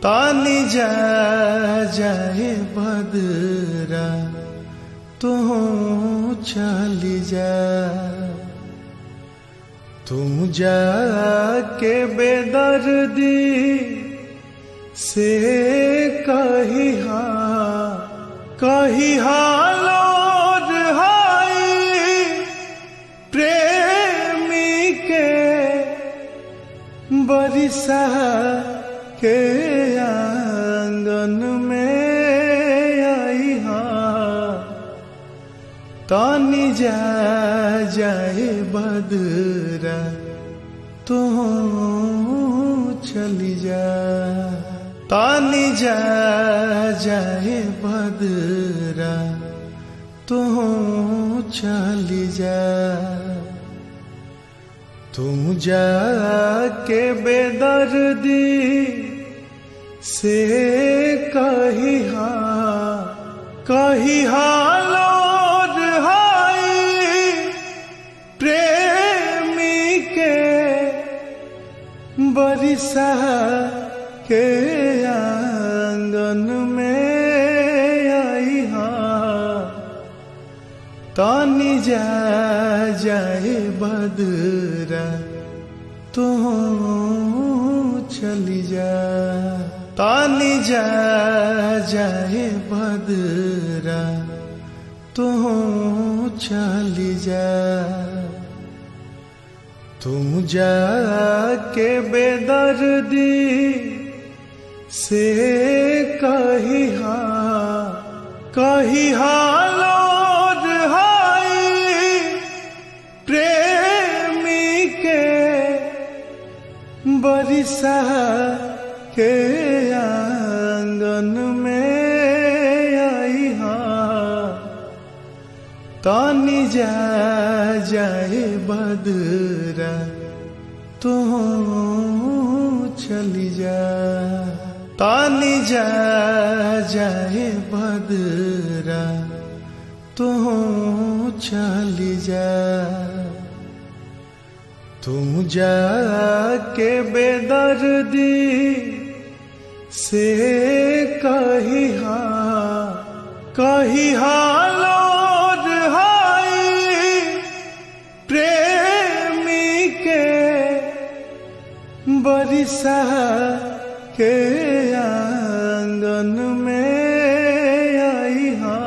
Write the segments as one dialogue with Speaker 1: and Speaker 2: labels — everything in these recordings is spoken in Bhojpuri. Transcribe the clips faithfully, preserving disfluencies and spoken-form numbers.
Speaker 1: तानी जा जाए बदरा तू चली जा, तू जाके बेदर्दी से कही हा कही हालोर हाई प्रेमी के बरिसा के आंगन में आई हा, तानी जा जाए बदरा तू चली जा, तानी जा जाए बदरा तू चली जा, तू जाके बेदर्दी से कही हा कही हालोर हाई प्रेमी के बरिसा के आंगन में आई हा, तानी जा जाए बदरा तू चली जा, तानी जा जाए बदरा तू चली जा, तू जाके बेदर्दी से कही हा कही हालोर हाई प्रेमी के बरिसा के आंगन में आई हा, तानी जा जाए बदरा तू चली जा, तानी जा जाए बदरा तू चली जा, तू जाके बेदर्दी से कही हा कही हालोर हाई प्रेमी के बरिसा के आंगन में आई हा,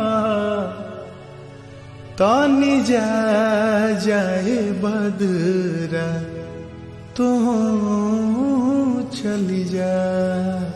Speaker 1: तानी जा जाए बदरा तू चली जा।